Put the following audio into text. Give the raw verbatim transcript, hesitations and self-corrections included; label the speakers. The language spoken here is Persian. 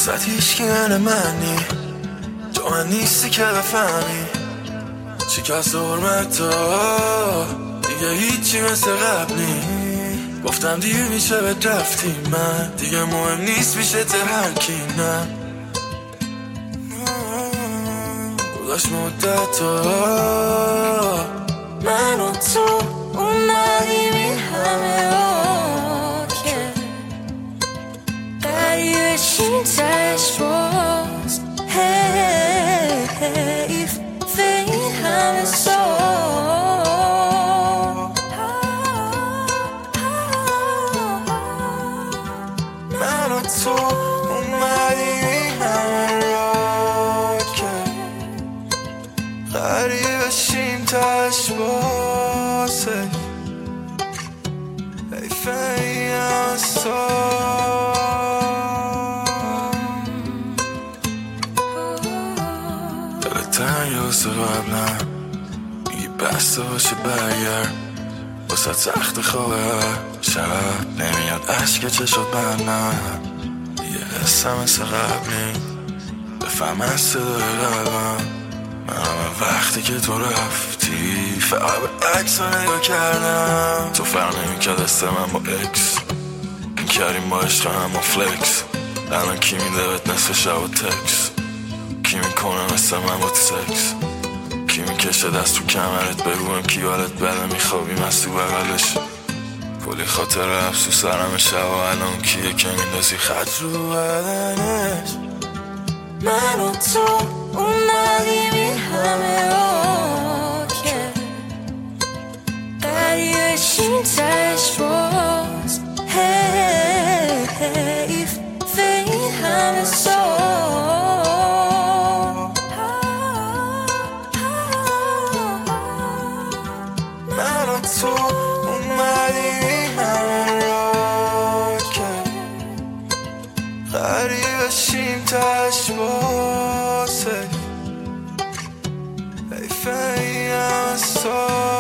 Speaker 1: وسط هیچکی من منی، تو من نیستی که بفهمی شکست حرمت ها دیگه هیچی مثل قبل نی. گفتم دیر میشه به رفتی، من دیگه مهم نیست میشه تر هر کی. نه گذاشت مدت ها من و تو اومدیم این همه ها که قریبه شیم تش باز حیف به این همه سال. من و تو اومدیم این همه را که قریبه شیم تش باز حیف این همه سال. تنگ واسه قبلم میگی بسته باشه برگرد واسه تخت خوابه شب نمیاد عشق چشات بندم دیگه حسم مثل قبلی بفهم از صدای قلبم. من همه وقتی که تو رفتی فقط به عکس رو نگاه کردم. تو فرق نمی کرد است من با اکس این کردیم با عشق هم با فلکس. الان کی میده بهت نصف شب و تکس، کی میکنه مثل من با سکس، کی میکشه دست تو کمرت بگویم کی حالت بده میخوابیم از تو بغلش. کلی خاطر افسو سرم شب و الان کیه که میندازی خط رو بدنش. من و تو اومدیم این همه را که قریبه شیم تش باز حیف به این همه سال. تو اومدی این همه را که قریبه شیم تش بازه حیف این همه سال.